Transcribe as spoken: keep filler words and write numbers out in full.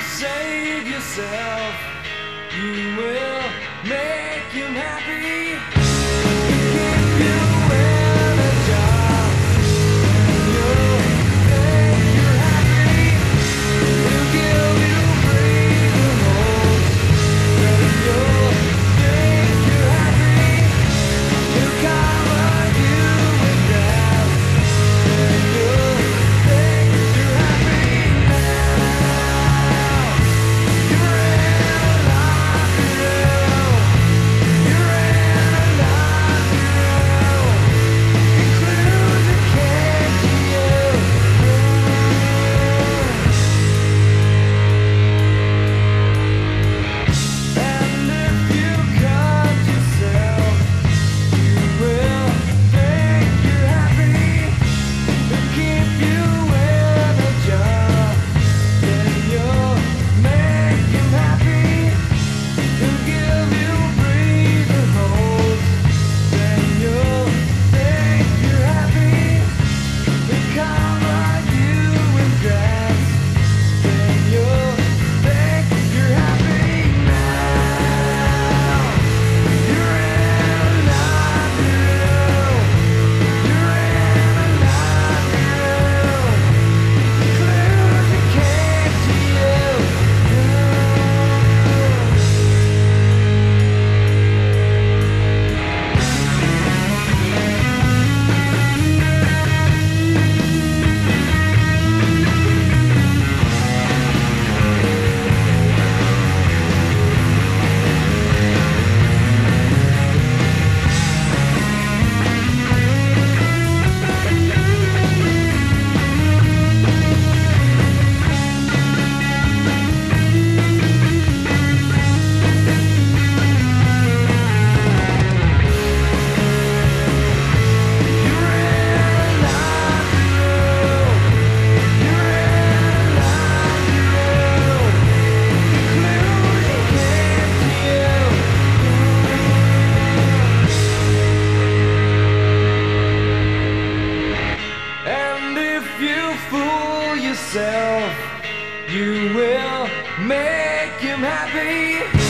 save yourself, you will make him happy. Keep you in a job, and you'll think you're happy. He'll give you breathing holes, and you'll think you're happy. He'll cover you with grass, and you'll think you're happy now. You're in a locker room. You're in a locker room. Includes a kid to you. And if you cut yourself, you will think you're happy. He'll keep you in a job, then you'll make him happy. He'll give you breathing holes, then you'll think you're happy. He'll cover you with grass, then you'll think you're happy now. You're in a locker room. You're in a locker room. Clues that came to you. And if you fool yourself, you will make him happy.